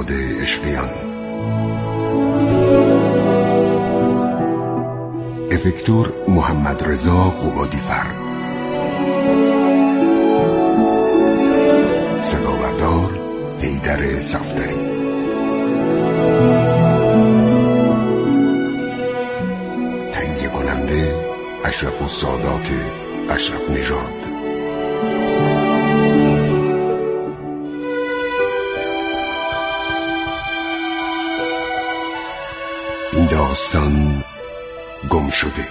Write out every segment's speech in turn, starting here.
فرهاد عشقیان. افکتور محمد رضا قبادیفر. صدابردار حیدر صفدری. تهیه کننده اشرف السادات اشرف نژاد. این داستان گم شده.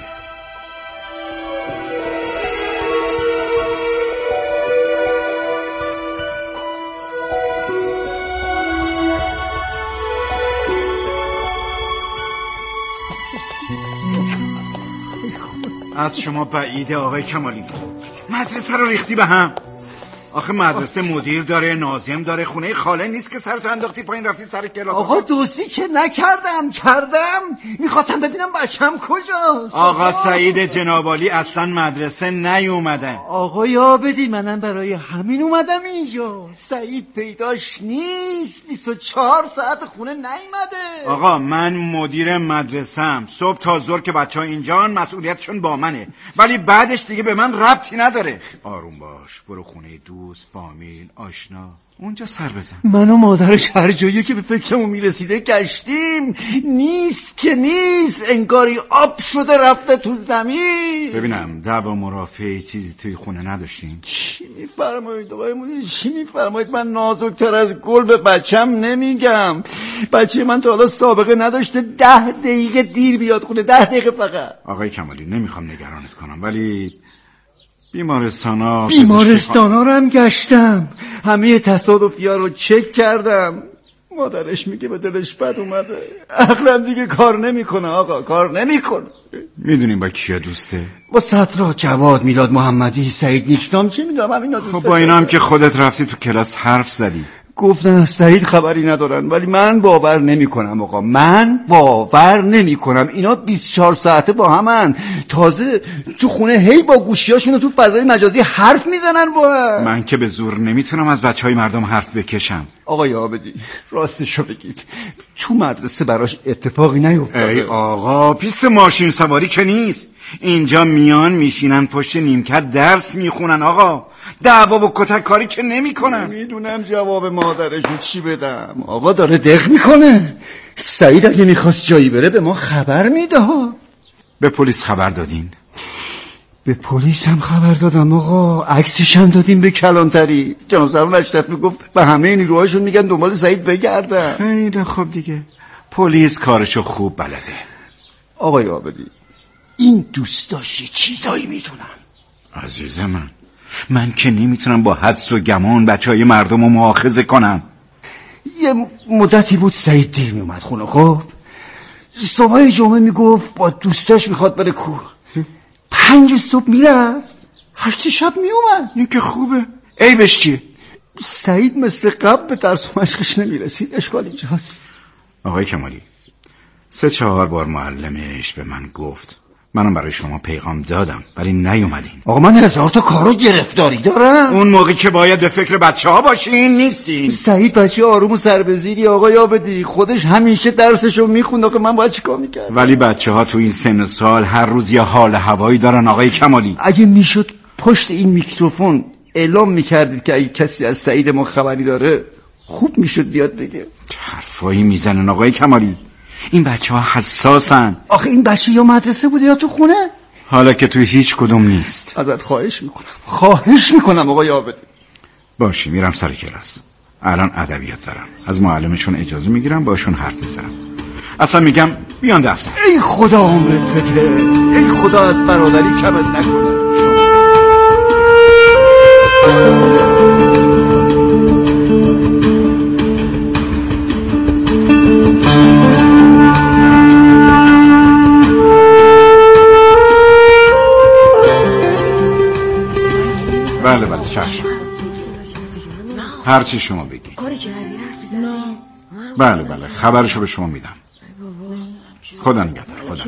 از شما بعیده آقای کمالی، مدرسه رو ریختی به هم. آخه مدرسه مدیر داره، ناظم داره، خونه خاله نیست که سرتو انداختی پایین رفتی سر کلاس. آقا دوستی که کردم میخواستم ببینم بچم کجاست. آقا سعید جنابالی اصلا مدرسه نیومدن. آقا یا بدی منم برای همین اومدم اینجا. سعید پیداش نیست، 24 ساعت خونه نیومده. آقا من مدیر مدرسه‌ام، صبح تا ظهر که بچه‌ها اینجان مسئولیتشون با منه، ولی بعدش دیگه به من ربطی نداره. آروم باش، برو خونه دوست، فامیل، آشنا، اونجا سر بزن. من و مادرش هر جایی که به فکرمون میرسیده گشتیم، نیست، انگاری آب شده رفته تو زمین. ببینم دعوا مرافعه چیزی توی خونه نداشتیم؟ چی میفرمایید آقای مدیر؟ چی میفرمایید؟ من نازکتر از گل به بچم نمیگم. بچه من تا حالا سابقه نداشته 10 دقیقه دیر بیاد خونه، 10 دقیقه فقط. آقای کمالی نمیخوام نگرانت کنم، ولی بیمارستانا رو هم گشتم، همه تصادفی‌ها رو چک کردم. مادرش میگه به دلش بد اومده، عقلم دیگه کار نمیکنه. آقا کار نمیکنه. میدونیم با کیا دوسته؟ با سطرا، جواد، میلاد محمدی، سعید نیکنام، چه میدونم همینا دوسته. خب با اینا هم که خودت رفتی تو کلاس حرف زدی. گفتن از سعید خبری ندارن، ولی من باور نمیکنم. آقا من باور نمیکنم. اینا 24 ساعته با همن، تازه تو خونه هی با گوشیاشونو تو فضای مجازی حرف میزنن با هم. من که به زور نمیتونم از بچهای مردم حرف بکشم. آقای عابدی راستشو بگید، تو مدرسه براش اتفاقی نیفتاده؟ ای آقا، پیست ماشین سواری که نیست. اینجا میان میشینن پشت نیمکت درس میخونن. آقا دعوا و کتک کاری که نمیکنن. میدونم جواب مادرشو چی بدم. آقا داره دق میکنه. سعید اگه میخواست جایی بره به ما خبر میده. به پلیس خبر دادین؟ به پلیس هم خبر دادم آقا، عکسش هم دادیم به کلانتری. جناب سروان اشرف میگفت به همه نیروهاشون میگن دنبال سعید بگردن. خیلی خوب دیگه، پلیس کارشو خوب بلده. آقای عابدی این دوستاش یه چیزایی میتونن. عزیز من که نمیتونم با حدس و گمان بچهای مردم رو مؤاخذه کنم. یه مدتی بود سعید دیر میومد خونه. خب صبح جمعه میگفت با دوستاش میخواد بره کوه. 5 صبح میرفت، 8 شب میومد. این که خوبه، عیبش چیه؟ سعید مثل قبل به درس و مشقش نمیرسید. اشکال اینجاست. آقای کمالی 3-4 بار معلمش به من گفت، منم برای شما پیغام دادم ولی نیومدین. آقا من 1000 تا کارو گرفتاری دارم. اون موقع که باید به فکر بچه‌ها باشین نیستین. سعید بچه آروم و سربزیری آقای عابدی، خودش همیشه درسشو میخوند. آقا من باید چیکار میکردم؟ ولی بچه‌ها تو این سن سال هر روز یه حال هوایی دارن آقای کمالی. اگه میشد پشت این میکروفون اعلام میکردید که اگه کسی از سعید ما خبری داره خوب میشد بیاد بگه. حرفایی میزنن آقای کمالی، این بچه‌ها حساسن. آخه این بچه یا مدرسه بوده یا تو خونه. حالا که تو هیچ کدوم نیست. ازت خواهش میکنم آقای عابدی. باشه میرم سر کلاس. الان ادبیات دارم، از معلمشون اجازه میگیرم باشون حرف میزنم. اصلا میگم بیان دفتر. ای خدا عمرت بده، ای خدا از برادری کمت نکنه. بله چشم، هرچی شما بگی. بله خبرشو به شما میدم. خدا نگهدار. خدا.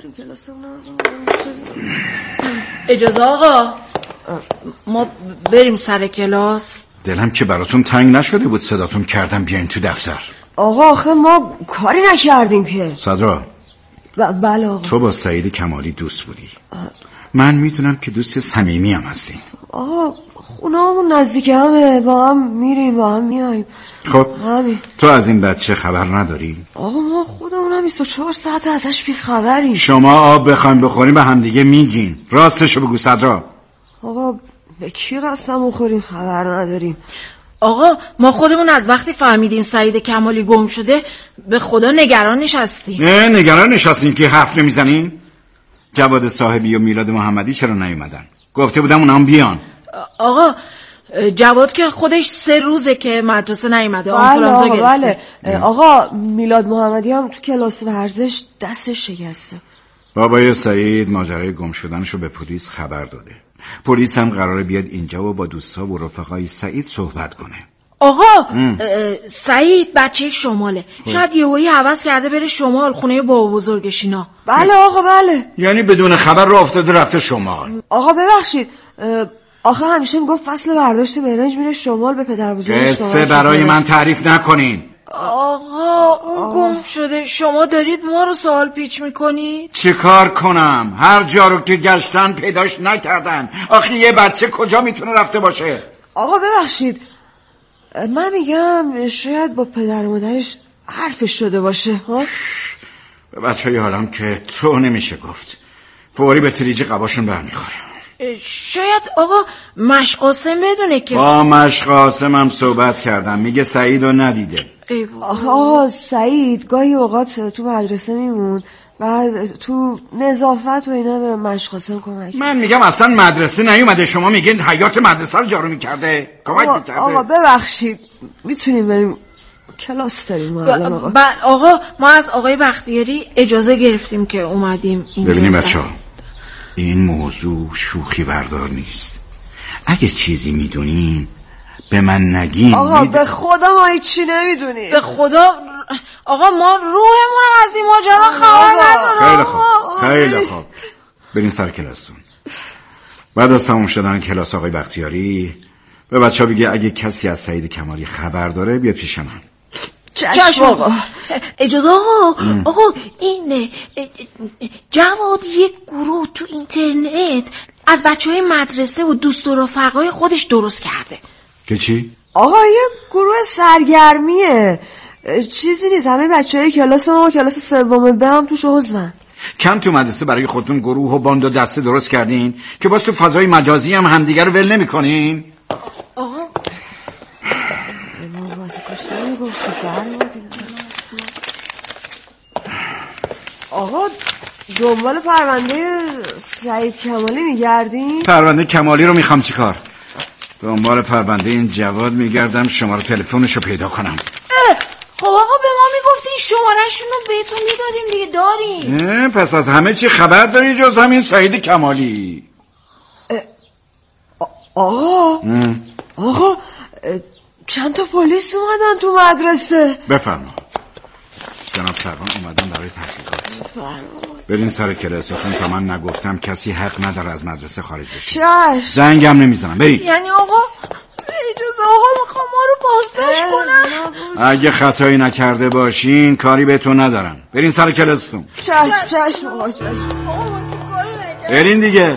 اجازه آقا، ما بریم سر کلاس. دلم که براتون تنگ نشده بود صداتون کردم بیاین تو دفتر. آقا آخه ما کاری نکردیم که. صدرا بله آقا. تو با سعید کمالی دوست بودی. من میدونم که دوست صمیمی هم هستین. آقا خونه‌مون نزدیک همه، با هم میریم با هم میاییم. خب تو از این بچه خبر نداری؟ آقا ما خودمون هم 24 ساعت ازش بیخبریم. شما آب بخوایم بخوریم به همدیگه میگین. راستشو بگو صدرا. آقا به کی قسم بخوریم خبر نداریم. آقا ما خودمون از وقتی فهمیدیم سعید کمالی گم شده به خدا نگران نشستیم. نه نگران نشستیم که حرف نمیزنین؟ جواد صاحبی و میلاد محمدی چرا نیومدن؟ گفته بودم اونا هم بیان. آقا جواد که خودش 3 روزه که مدرسه نیومده. بله آقا بله. آقا میلاد محمدی هم تو کلاس ورزش دستش شکسته. بابای سعید ماجرای گم شدنشو به پلیس خبر داده. پلیس هم قراره بیاد اینجا و با دوستا و رفقای سعید صحبت کنه. آقا سعید بچه شماله. شاید یهویی هوس کرده بره شمال خونه بابا بزرگش اینا. بله آقا بله. یعنی بدون خبر راه افتاده رفته شمال. آقا ببخشید آخه همیشه میگفت فصل برداشت برنج میره شمال به پدر بزرگش. قصه برای من تعریف نکنین. آقا اون گم شده، شما دارید ما رو سوال پیچ میکنید؟ چه کار کنم؟ هر جا رو که گشتن پیداش نکردن. آخه یه بچه کجا میتونه رفته باشه؟ آقا ببخشید من میگم شاید با پدر و مادرش حرفش شده باشه. ها به بچه های حالم که تو نمیشه گفت. فوری به تریج قباشون برمیخوره. شاید آقا مشقاسم بدونه که با مشقاسم هم صحبت کردم، میگه سعید رو ندیده. آقا سعید گاهی اوقات تو مدرسه میمون بعد تو نظافت و اینا به مشقاسم کمک. من میگم اصلا مدرسه نیومده، شما میگین حیات مدرسه رو جارو میکرده، کمک میکرده. آقا ببخشید میتونیم بریم کلاس داریم آقا ما از آقای بختیاری اجازه گرفتیم که اومدیم اینجا. ببینیم بچه‌ها این موضوع شوخی بردار نیست. اگه چیزی میدونین به من نگین. آقا به خدا ما هیچی نمیدونیم. به خدا آقا ما روحمون از این ماجرا خبر نداره. خیلی خوب خیلی خوب برین سر کلاستون. بعد از تموم شدن کلاس آقای بختیاری به بچه ها بگه اگه کسی از سعید کمالی خبر داره بیاد پیش من. چشم آقا. اجازه آقا این جواد یک گروه تو اینترنت از بچهای مدرسه و دوست و رفقای خودش درست کرده. که چی؟ آقا یه گروه سرگرمیه، چیزی نیست. همه بچهای کلاس ما و کلاس 3 ب هم توش عضون. کم تو مدرسه برای خودتون گروه و باند و دسته درست کردین که باز تو فضای مجازی هم همدیگر رو ول نمی‌کنین؟ آقا آقا دنبال پرونده سعید کمالی میگردین؟ پرونده کمالی رو میخوام چیکار؟ دنبال پرونده این جواد میگردم شماره تلفنش رو پیدا کنم. خب آقا به ما میگفتین شماره‌شون رو بهتون میدادیم دیگه. داریم. پس از همه چی خبر داری جز همین سعید کمالی؟ آقا چند تا پلیس اومدن تو مدرسه. بفرما جناب سروان اومدن برای تحقیقات. برین سر کلاساتون تا من نگفتم کسی حق نداره از مدرسه خارج بشه. چشم. زنگم نمیزنم. برین. یعنی آقا اجازه آقا میخوام ما رو بازداشت کنن. اگه خطایی نکرده باشین کاری بهتون ندارن. برین سر کلاستون. چشم آقا چشم. برین دیگه.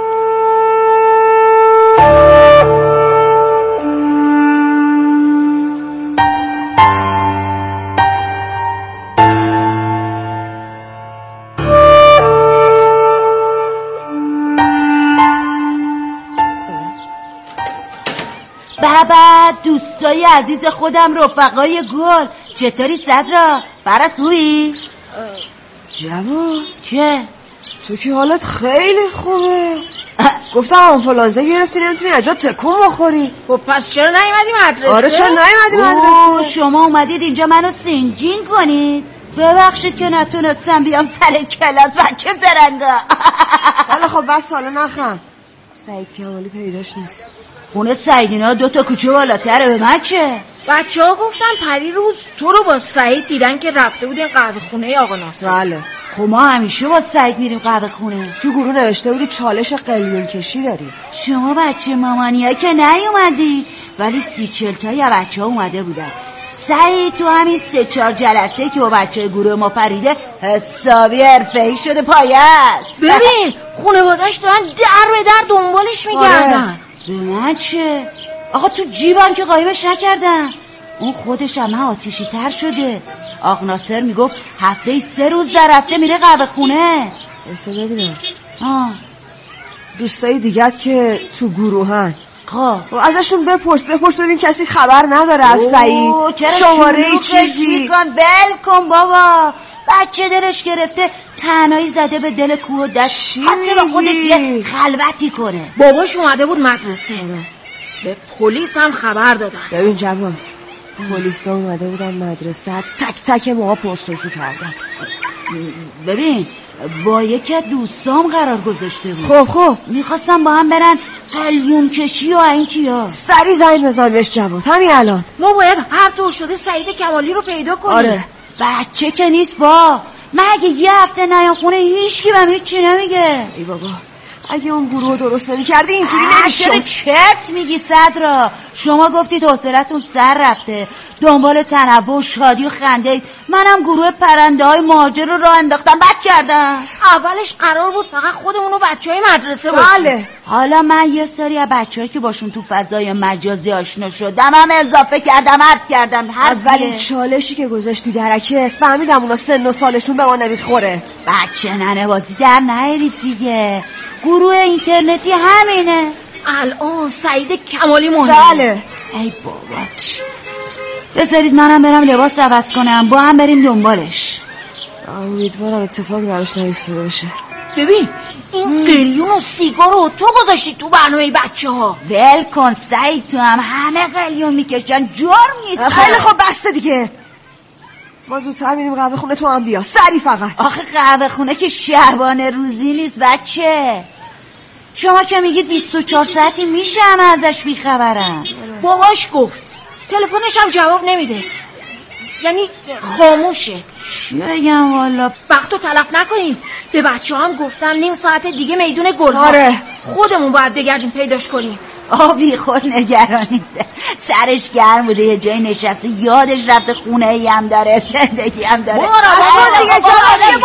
بابا دوستای عزیز خودم رفقای گل چطوری صدرا؟ برات خوبی؟ جواد چه؟ تو که حالت خیلی خوبه. گفتم آنفولانزا گرفتی نمیتونی اجا تکون بخوری. خب پس چرا نیومدی مدرسه؟ آره چرا نیومدی مدرسه؟ شما اومدید اینجا منو سنجین کنید. ببخشید که نتونستم بیام سر کلاس بچه زرنگا. حالا خب بس حالا نخند. سعید کمالی پیداش نیست. خونه سعیدینا 2 تا کوچه بالاتره. به من چه؟ بچه ها گفتن پری روز تو رو با سعید دیدن که رفته بودین قهوه خونه آقا ناصر. بله. خب ما همیشه با سعید میریم قهوه خونه. تو گروه نوشته بودی چالش قلیون کشی داری. شما بچه مامانیا که نیومدی ولی 30-40 تا یا بچه ها اومده بودن. سعید تو همین 3-4 جلسه که با بچه گروه ما پریده حسابی حرفه‌ای شده پایه است. ببین خانواده‌اش دارن در به در دنبالش میگردن. به من چه؟ آقا تو جیبم که قایمش نکردن. اون خودش هم آتیشی تر شده. آقا ناصر میگفت هفته 3 روز در هفته میره قهوه خونه. اصلا ببینم دوستای دیگت که تو گروهن خب ازشون بپرس ببین کسی خبر نداره از سعید. شماره چیزی بل کن بابا. بچه دلش گرفته تنهایی زده به دل کوه و دشت حتی با خودش یه خلوتی کنه. باباش اومده بود مدرسه به پلیس هم خبر دادن. ببین جوان پلیس ها اومده بودن مدرسه از تک تک ما پرسجو کردن. ببین با یکی از دوستام قرار گذاشته بود. خب میخواستم با هم برن قلیون کشی و این چیا. سری زنگ بزن بهش جواد همین الان. ما باید هر طور شده سعید کمالی رو پیدا کنیم. آره بچه که نیست با مگه یه هفته نیام خونه هیچکی بهم هیچی نمیگه. ای بابا اگه اون گروه درست نمی‌کردی اینجوری نمی‌شد. چرت میگی صدرا؟ شما گفتید حوصلتون سر رفته دنبال تنوع و شادی و خنده. منم گروه پرنده های مهاجر رو راه انداختم بد کردم. اولش قرار بود فقط خودمون و بچهای مدرسه باشیم. بله حالا من یه سری از بچه‌هایی که باشون تو فضای مجازی آشنا شدم هم اضافه کردم حد کردم. اولین چالشی که گذاشتی درکه فهمیدم اونا سن و سالشون به ما نمیخوره. بچه ننه بازی در نیارید دیگه. گروه اینترنتی همینه. الان سعید کمالی مهمه. بله ای بابات بذارید منم برم لباس عوض کنم با هم بریم دنبالش. امیدوارم اتفاقی براش نیفتاده باشه. ببین این قلیون و سیگار رو تو گذاشتی تو برنامه بچه ها. ول کن سعید تو هم همه قلیون میکشن جرم نیست. خیلی خوب بسته دیگه. ما زودتر میریم قهوه خونه تو هم بیا سری فقط. آخه قهوه خونه که شبانه روزی نیست بچه. شما که میگید 24 ساعتی میشه همه ازش بیخبرن. باباش گفت تلفنش هم جواب نمیده یعنی خاموشه. چی بگم والا وقتو تلف نکنین. به بچه هم گفتم نیم ساعت دیگه میدون گلها. آره خودمون باید بگردیم پیداش کنیم. بی خود نگرانیده. سرش گرم بوده یه جای نشسته یادش رفته خونه ای هم داره زندگی هم داره. اصلا دیگه جواب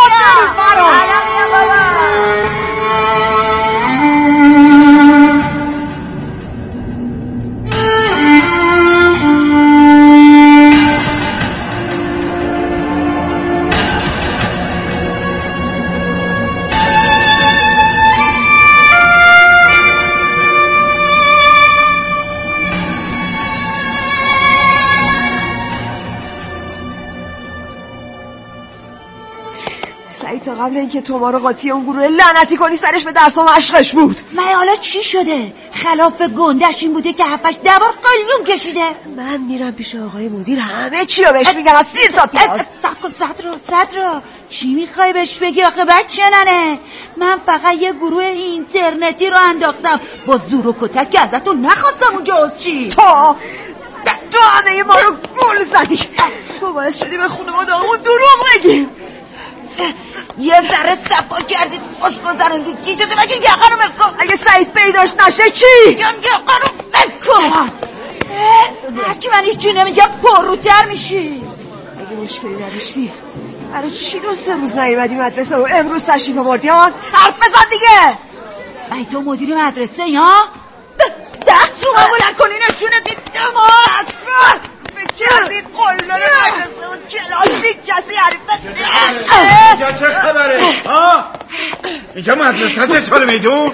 سعید تا قبل اینکه تو ما رو قاطی اون گروه لعنتی کنی سرش به درس و مشقش بود. من حالا چی شده؟ خلاف گندش این بوده که 7-8 بار قلیون کشیده. من میرم پیش آقای مدیر همه چی رو بهش میگم از سیر تا پیاز. صدرا چی میخوای بهش بگی آخه بچه ننه؟ من فقط یه گروه اینترنتی رو انداختم با زور و کتک که ازتون نخواستم اونجا از چی؟ تو همه ما رو گول زدی. تو باعث شدی به خانواده همون دروغ بگیم. یه ذره صفا کردید خوش گذروندید کی چیزی بگید یقه رو بکن. اگه سعید پیداش نشه چی؟ یقه رو بکن. هرچی من هیچی نمیگم پرروتر میشی. اگه مشکلی نداشتی برای چی 2-3 روز نیومدی مدرسه و امروز تشریف آوردی ها؟ حرف بزن دیگه. ای تو مدیر مدرسه یا؟ دست رو بلند کنی نشونت میدم. فکر کردید قلدان مدرسه و کلاسی کسی حریفت اینجا چه خبره؟ اینجا مدرسه چطور میدون؟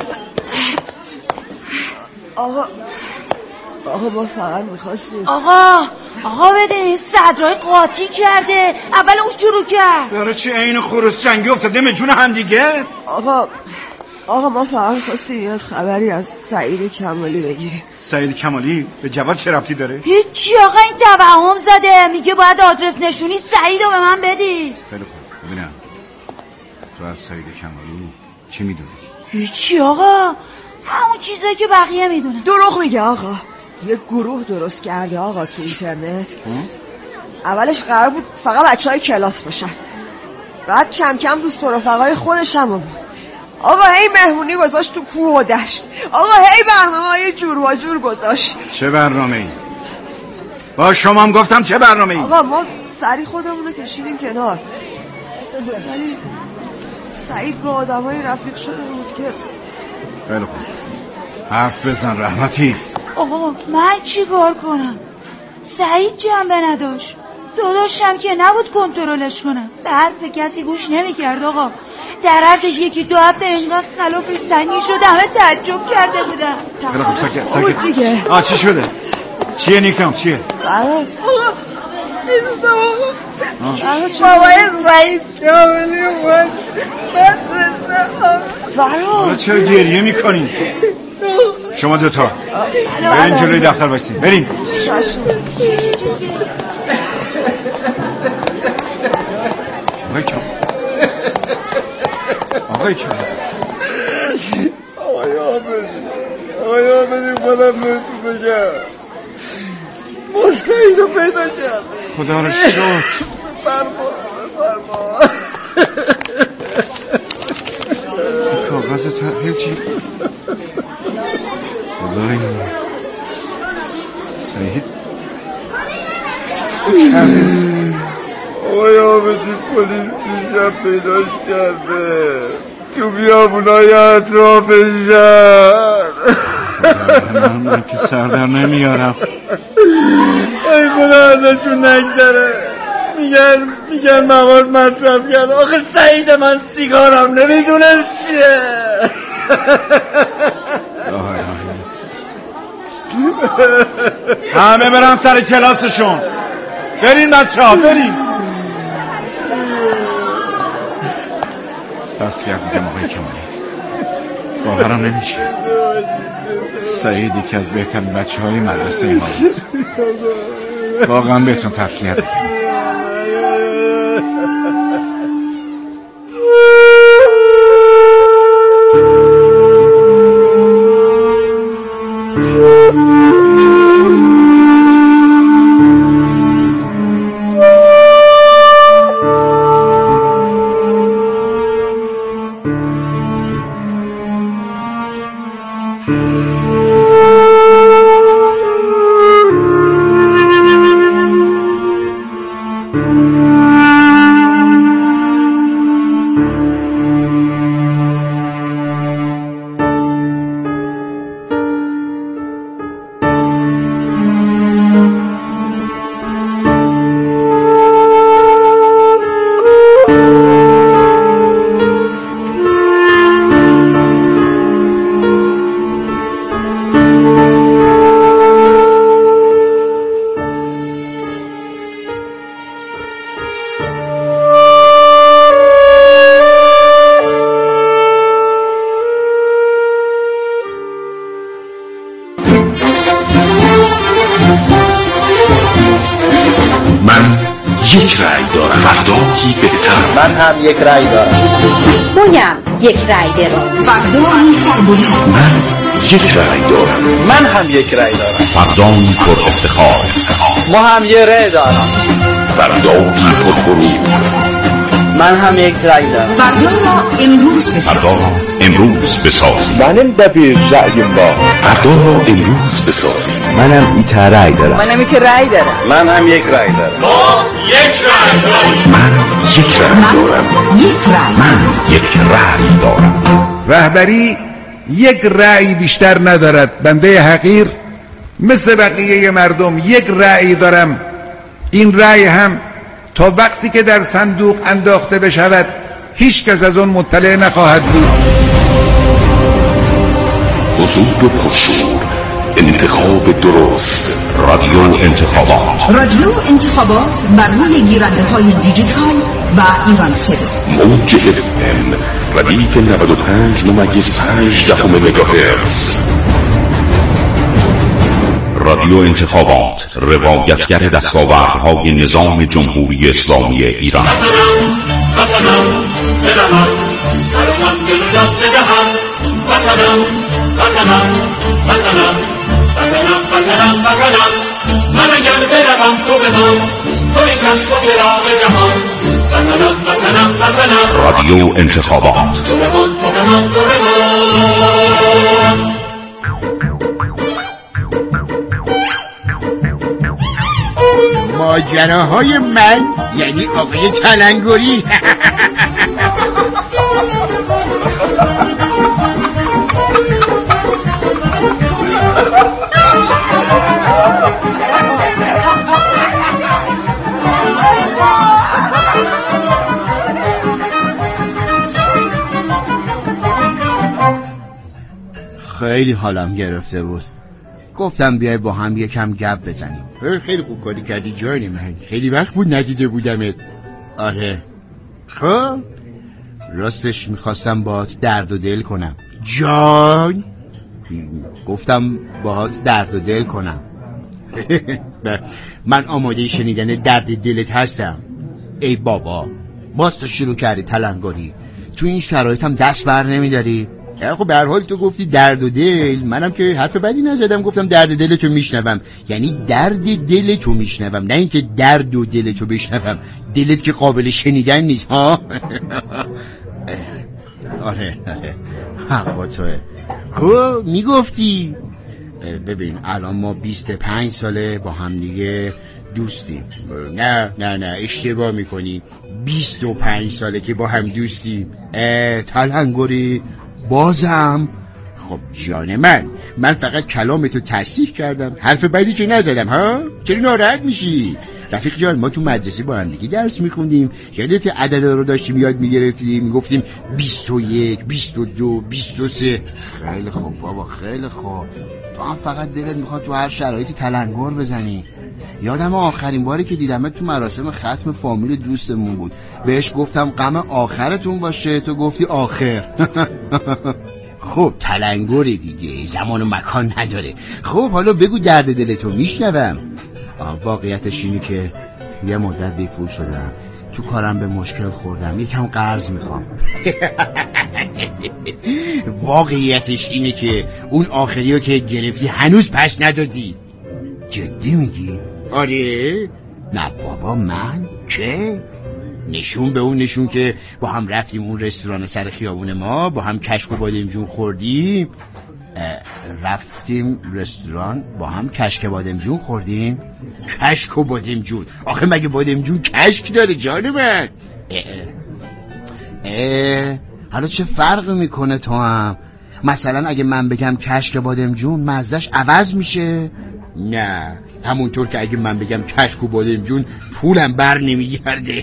آقا ما فقط میخواستیم. آقا بده این صدرای قاطی کرده. اول اون شروع کرد. برای چی این خروس جنگی افتاده به جون هم دیگه؟ آقا ما فقط میخواستیم یه خبری از سعید کمالی بگیریم. سعید کمالی به جواد چه ربطی داره؟ هیچی آقا این توهم زده. میگه باید آدرس نشونی سعید رو به من بدی. خیلی خوب ببینم تو از سعید کمالی چی میدونی؟ هیچی آقا همون چیزایی که بقیه میدونن. دروغ میگه آقا. یه گروه درست کرده آقا تو اینترنت. اولش قرار بود فقط بچهای کلاس باشن بعد کم کم دوست و رفقای خودش هم بود. آقا هی مهمونی گذاشت تو کوه و دشت. آقا هی برنامه های جور و جور گذاشت. چه برنامه ای؟ با شما هم گفتم چه برنامه ای؟ آقا ما سری خودمون رو کشیدیم کنار، ولی سعید با آدمای رفیق شده بود که خیلی خوب حرف بزن رحمتی. آقا من چی کار کنم؟ سعید جنبه نداشت، داداشم که نبود کنترلش کنم، به حرف کسی گوش نمی‌کرد. آقا در عرض 1-2 هفته اینقدر خلافش سنگین شده همه تعجب کرده بودن. خیلی خوب ساکت. چی شده؟ چیه نیکم چیه؟ بابای سعید شاملی اومد حالا چرا گریه میکنین؟ شما دوتا برین جلوی دفتر بایستین. برین. آقای کم آقای آمدی خودم بهتون بگم ما سعید رو پیدا کرد. خدا رو شکر. بفرما کاغذ تحویل چی؟ خدای سعید آقای آمدی پلیس دیشب پیداش کرده تو بیابونای اطراف شهر. من که سردر نمیارم. ای خدا ازشون نگذره. میگن مواد مصرف کرد. آخه سعید من سیگارم نمیدونست چیه. همه برن سر کلاسشون. برین بچه ها برین. تسلیت میگم آقای کمالی، باورم نمیشه سعید یکی از بهترین بچه های مدرسه ما بود. واقعا بهتون تسلیت میگم. یک رأی دارم، فردایی بهتر. من هم یک رأی دارم. مویم یک رأی دارم. فردایی سربلند. من یک رأی دارم. من هم یک رأی دارم. فردایی پر افتخار. ما هم یک رأی دارم. فردایی پر غرور. من هم یک رأی دارم. فردا را امروز بسازیم. منم دبیر رأیم با. فردا را امروز بسازیم. منم ایت رأی دارم. منم ایت رأی دارم. من هم یک رأی دارم. ما یک رأی داریم. من یک رأی دارم. من یک رأی دارم. رهبری یک رأی بیشتر ندارد. بنده حقیر مثل بقیه مردم یک رأی دارم. این رأی هم تا وقتی که در صندوق انداخته بشود هیچ کس از اون مطلع نخواهد بود. حضور و پرشور، انتخاب درست، رادیو انتخابات. رادیو انتخابات بر روی گیرنده های دیجیتال و ایران صدا. موج FM ردیف 95.5 مگاهرتز. رادیو انتخابات، روایتگر دستاوردهای نظام جمهوری اسلامی ایران. رادیو انتخابات. ماجراهای من یعنی آقای تلنگری. خیلی حالم گرفته بود. گفتم بیای با هم یکم گپ بزنیم. خیلی خوب کاری کردی جان من. خیلی وقت بود ندیده بودمت. آره. خب راستش میخواستم باهات درد و دل کنم. جان گفتم باهات درد و دل کنم. من آماده شنیدن درد دلت هستم. ای بابا باز تو شروع کردی تلنگری. تو این شرایط هم دست بر نمیداری؟ خب به هر حال تو گفتی درد و دل، منم که حرف بدی نزدم، گفتم درد دل تو میشنوم. یعنی درد دل تو میشنوم، نه اینکه درد و دل تو بشنوم. دلت که قابل شنیدن نیست ها. آره حق با توه. خب میگفتی ببین الان ما 25 ساله با هم دیگه دوستیم. نه اشتباه میکنی. 25 ساله که با هم دوستیم. تلنگری بازم. خب جان من فقط کلامتو تصحیح کردم، حرف بدی که نزدم ها. چرا ناراحت میشی؟ رفیق جان ما تو مدرسه با هم دیگه درس میخوندیم، یادت عددا رو داشتیم یاد میگرفتیم، میگفتیم 21 22 23. خیلی خوب بابا خیلی خوب. تو هم فقط دلت میخواد تو هر شرایطی تلنگر بزنی. یادم آخرین باری که دیدمت تو مراسم ختم فامیل دوستمون بود، بهش گفتم غم آخرتون باشه، تو گفتی آخر. خب تلنگری دیگه، زمان و مکان نداره. خب حالا بگو درد دلتو میشنوم. واقعیتش اینه که یه مدت بیپول شدم، تو کارم به مشکل خوردم، یکم قرض میخوام. واقعیتش اینه که اون آخریو که گرفتی هنوز پس ندادی. جدی میگی؟ آره. نه بابا من چه؟ نشون به اون نشون که با هم رفتیم اون رستوران سر خیابون ما، با هم کشک و بادمجون خوردیم. رفتیم رستوران با هم کشک بادمجون خوردیم. کشک و بادمجون؟ آخه مگه بادمجون کشک داره جان من؟ حالا چه فرق میکنه تو هم؟ مثلا اگه من بگم کشک بادمجون مزدش عوض میشه؟ نه همونطور که اگه من بگم کشک و بادمجون پولم بر نمیگرده.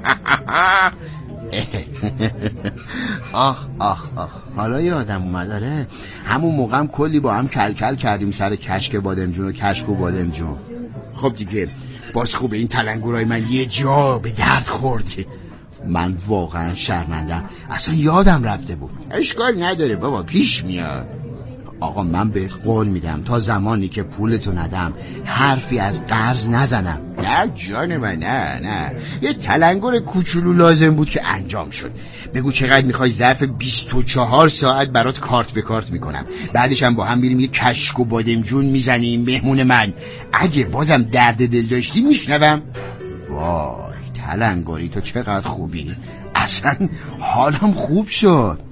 آخ حالا یادم اومد. آره همون موقع هم کلی با هم کلکل کردیم سر کشک بادمجون و کشک و بادمجون. خب دیگه باز خوبه این تلنگرای من یه جا به درد خورده. من واقعا شرمندم، اصلا یادم رفته بود. اشکال نداره بابا پیش میاد. آقا من بهت قول میدم تا زمانی که پولتو ندم حرفی از قرض نزنم. نه جان من نه یه تلنگر کوچولو لازم بود که انجام شد. بگو چقدر میخوای، ظرف 24 ساعت برات کارت به کارت میکنم. بعدش هم با هم میریم یه کشک و بادمجون میزنیم مهمون من. اگه بازم درد دل داشتی میشنوم. وای تلنگری تو چقدر خوبی، اصلا حالم خوب شد.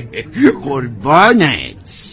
قربانت.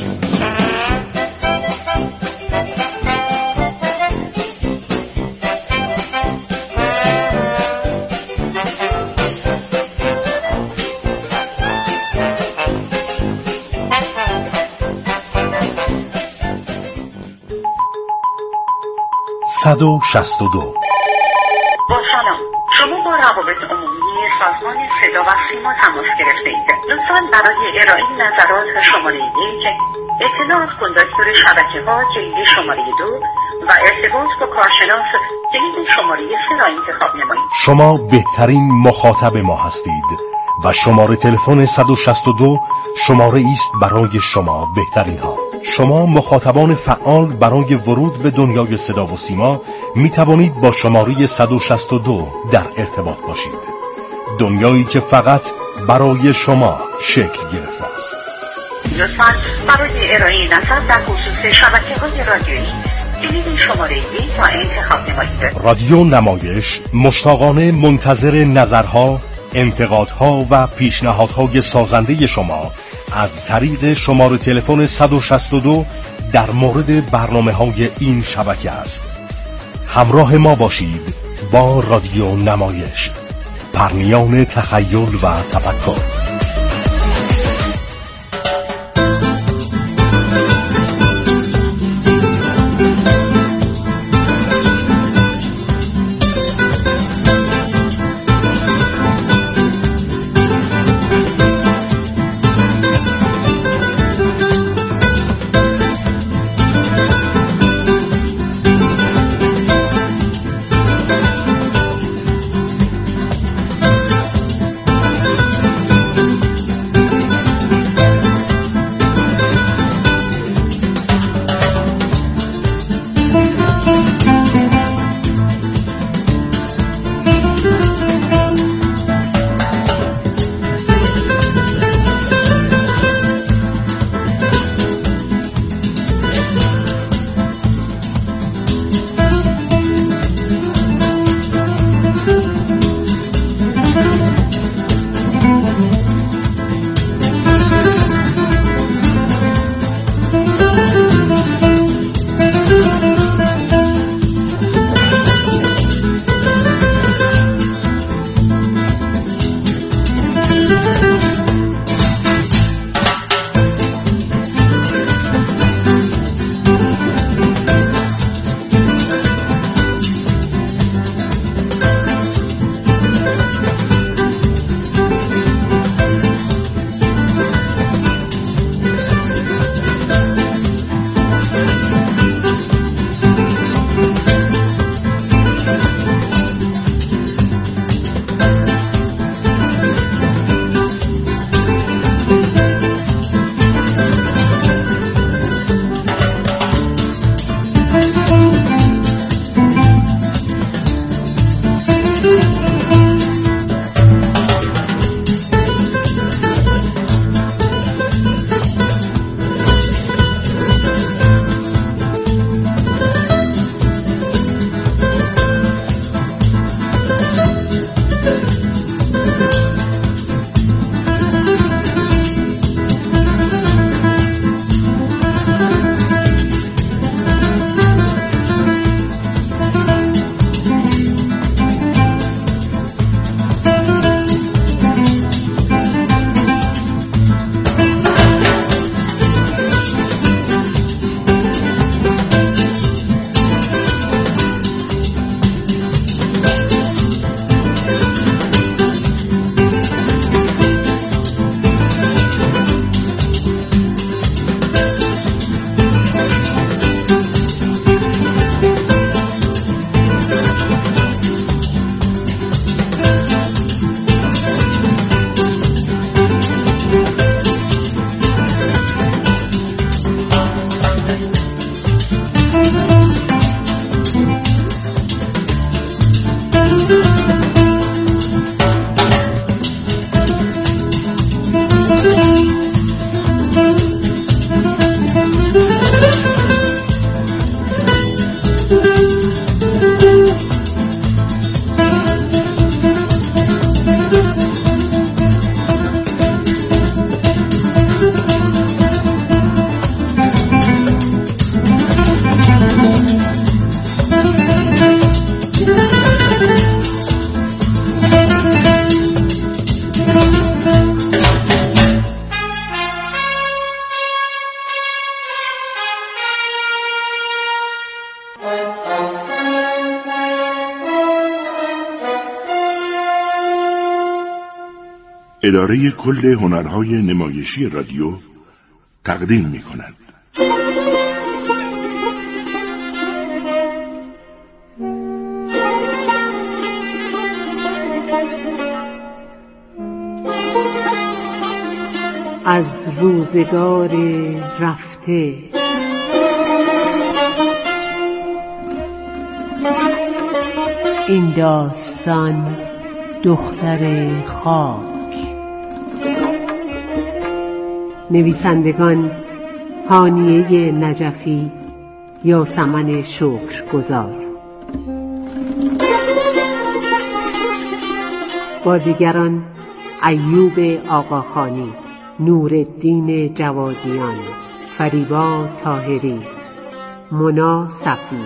162. با سلام، شما با روابط عمومی سازمان صدا و سیما تماس گرفته اید. لطفاً برای ارائه نظرات شماره 1 اطلاعات کندکتور شبکه‌ها کلید شماره 2 و ارتباط با کارشناس کلید شماره 3 را انتخاب نمایید. شما بهترین مخاطب ما هستید و شماره تلفن 162 شماره است برای شما بهترین ها. شما مخاطبان فعال برای ورود به دنیای صدا و سیما می توانید با شماره 162 در ارتباط باشید. دنیایی که فقط برای شما شکل گرفته است. لطفاً برای ارائه نظر در خصوص شبکه‌های رادیویی کلید شماره 1 را انتخاب نمایید. رادیو نمایش مشتاقانه منتظر نظرها، انتقادها و پیشنهادهای سازنده شما از طریق شماره تلفن 162 در مورد برنامه‌های این شبکه است. همراه ما باشید با رادیو نمایش، پرنیان تخیل و تفکر. اداره کل هنرهای نمایشی رادیو تقدیم می کند. از روزگار رفته این داستان دختر خاک. نویسندگان هانیه نجفی، یاسمن شکرگزار. بازیگران ایوب آقاخانی، نورالدین جوادیان، فریبا طاهری، مونا صفی.